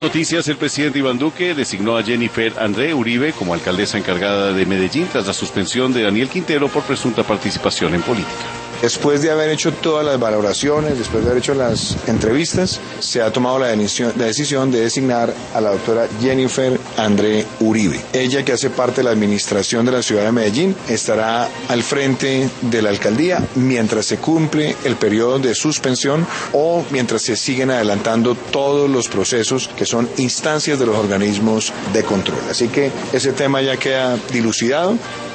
Noticias, el presidente Iván Duque designó a Jennifer André Uribe como alcaldesa encargada de Medellín tras la suspensión de Daniel Quintero por presunta participación en política. Después de haber hecho todas las valoraciones, después de haber hecho las entrevistas, se ha tomado la decisión de designar a la doctora Jennifer André Uribe. Ella, que hace parte de la administración de la ciudad de Medellín, estará al frente de la alcaldía mientras se cumple el periodo de suspensión o mientras se siguen adelantando todos los procesos que son instancias de los organismos de control. Así que ese tema ya queda dilucidado